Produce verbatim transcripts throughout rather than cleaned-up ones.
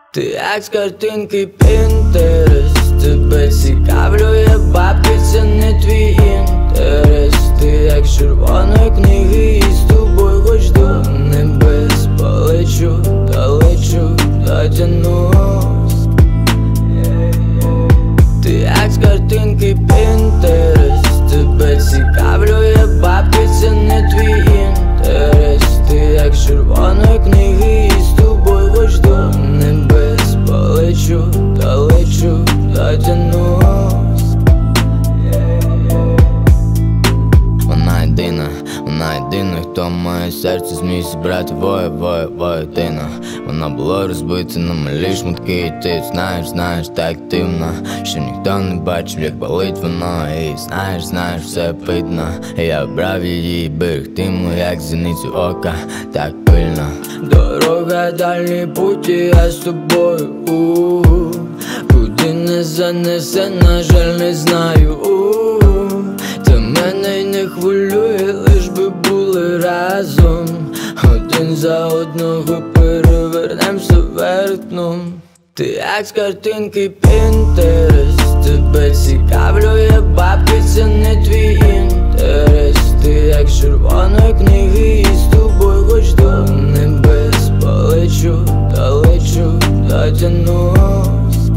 Ти як з картинки Pinterest, тебе цікавлює бабки, це не твій інтерес. Ти як з червоної книги, і з тобою хоч до небес полечу, долечу, дотянусь. Ти як з картинки Pinterest, тебе цікавлює бабки, це не твій інтерес. Ти як з червоної книги, і з тобою хоч до небес полечу, долечу, дотянусь. Вона єдина, вона єдина, хто моє серце зміг зібрати воє, воє, воєдина. Вона була розбита на малі шматки, і ти знаєш, знаєш, так активно, що ніхто не бачив, як болить воно. І знаєш, знаєш, все видно. Я обрав її берегтиму, як зіницю ока, так пильно. Дорога, дальні путі, я з тобою, у-у-у. Куди не занесе, на жаль, не знаю, у-у-у. Та мене й не хвилює, лиш би були разом. Один за одного перевернемся вверх дном. Ти як з картинки Pinterest, тебе цікавлює бабки, це не твій інтерес. Ти як з червоної книги, і з тобою хоч до небес полечу, долечу, дотянусь.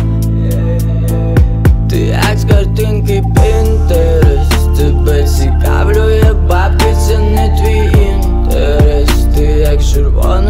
Ти як з картинки Pinterest, тебе цікавлює бабки, це не твій інтерес. Ти як з червоної